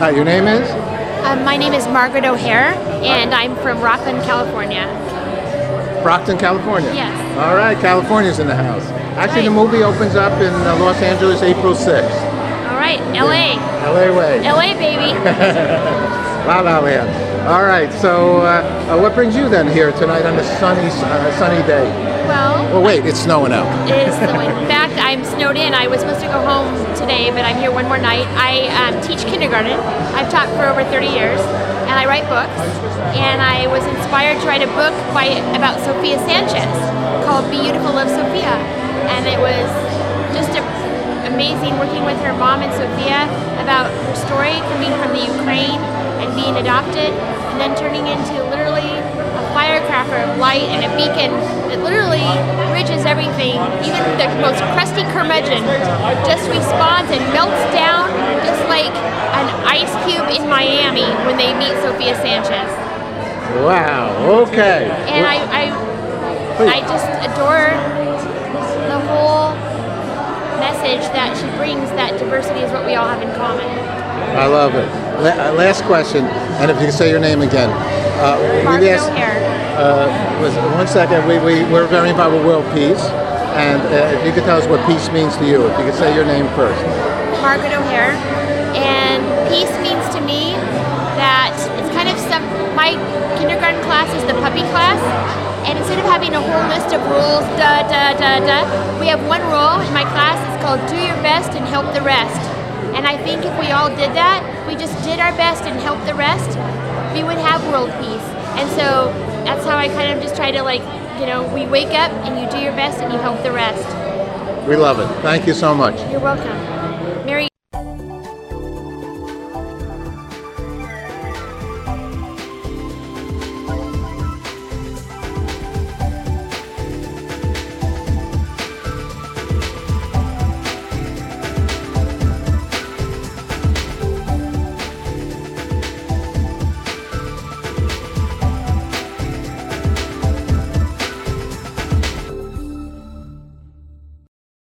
Your name is? My name is Margaret O'Hare, and I'm from Rockland, California. Brockton, California? Yes. All right, California's in the house. Actually, the Right. movie opens up in Los Angeles April 6th. All right, LA. LA way. LA, baby. La La Land. All right, so what brings you then here tonight on a sunny day? Well, Oh, wait, it's snowing out. it is snowing. In fact, I'm snowed in. I was supposed to go home today, but I'm here one more night. I teach kindergarten. I've taught for over 30 years, and I write books. And I was inspired to write a book about Sophia Sanchez called Beautiful of Sophia. And it was just amazing working with her mom and Sophia about her story coming from the Ukraine and being adopted, and then turning into literally a firecracker of light and a beacon that literally bridges everything. Even the most crusty curmudgeon just responds and melts down just like an ice cube in Miami when they meet Sophia Sanchez. Wow, okay. And I just adore the whole message that she brings, that diversity is what we all have in common. I love it. Last question, and if you can say your name again. Margaret O'Hare. One second, we're very involved with world peace, and if you could tell us what peace means to you, if you could say your name first. Margaret O'Hare. And peace means to me that it's kind of my kindergarten class is the puppy class, and instead of having a whole list of rules, we have one rule in my class. It's called do your best and help the rest. And I think if we all did that, we just did our best and helped the rest, we would have world peace. And so that's how I kind of just try to we wake up and you do your best and you help the rest. We love it. Thank you so much. You're welcome.